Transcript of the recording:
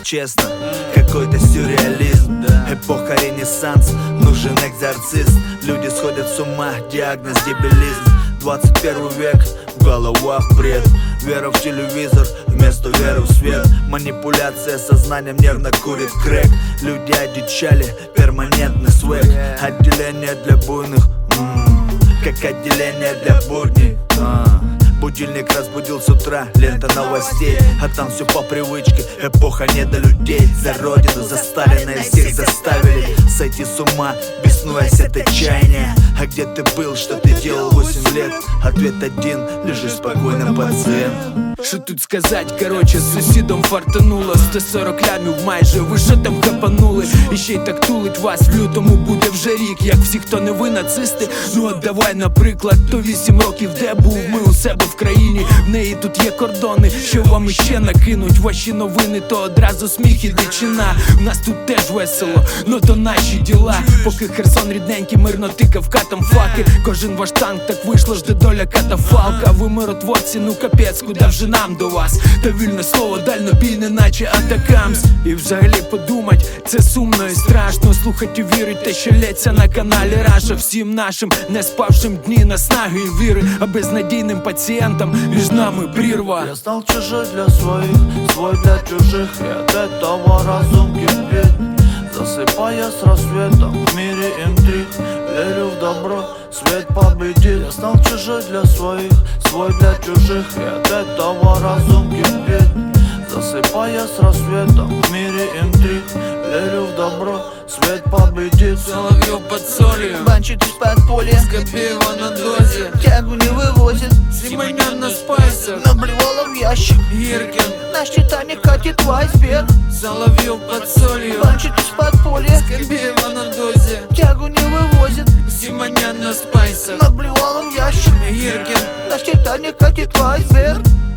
честно, какой-то сюрреализм. Эпоха ренессанс, нужен экзорцист. Люди сходят с ума, диагноз дебилизм. 21 век, в головах бред. Вера в телевизор вместо веры в свет. Манипуляция сознанием, нервно курит крэк. Люди одичали, перманентный свек. Отделение для буйных, как отделение для будней. Будильник разбудил с утра, лента новостей, а там все по привычке. Эпоха недолюдей. За родину, за Сталина, и всех заставили сойти с ума, беснуясь от отчаяния. А где ты был, что ты делал 8 лет? Ответ один: лежи спокойно, пациент. Що тут сказать, короче, з сусідом фартануло 140 лямів майже, ви що там хапанули? І ще й так тулить вас, в лютому буде вже рік. Як всі, хто не ви нацисти, ну от давай, наприклад, то 8 років де був, ми у себе в країні. В неї тут є кордони, що вам іще накинуть. Ваші новини, то одразу сміх і дичина. В нас тут теж весело, но то наші діла. Поки Херсон рідненький мирно тикав катом факи. Кожен ваш танк, так вийшло ж де доля катафалка. Ви миротворці, ну капець, куди вже нам до вас? Та вільне слово, дальнобійне, наче атакамс. І взагалі подумать, це сумно і страшно. Слухать і вірить те, що лється на каналі Раша. Всім нашим не спавшим дні наснаги і віри, а безнадійним пацієнтам між нами прірва. Я стал чужой для своих, свой для чужих, и от этого разум кипит, засыпая с рассветом в мире интриг. Верю в добро, свет победит. Я стал чужой для своих, свой для чужих, и от этого разум кипит, засыпая с рассветом в мире интриг. Верю в добро, свет победит. Соловьев под солью, Банчит из подполья, Скобеева на дозе, тягу не вывозит, Симонян на спайсах, наблевала в ящик. Гиркин, Наш Титаник катит в айсберг. Соловьев под солью, Банчит из подполья, Скобеева на дозе, тягу не вывозит, Симонян на спайсах, наблевала в ящик. Гиркин, Наш Титаник катит в айсберг.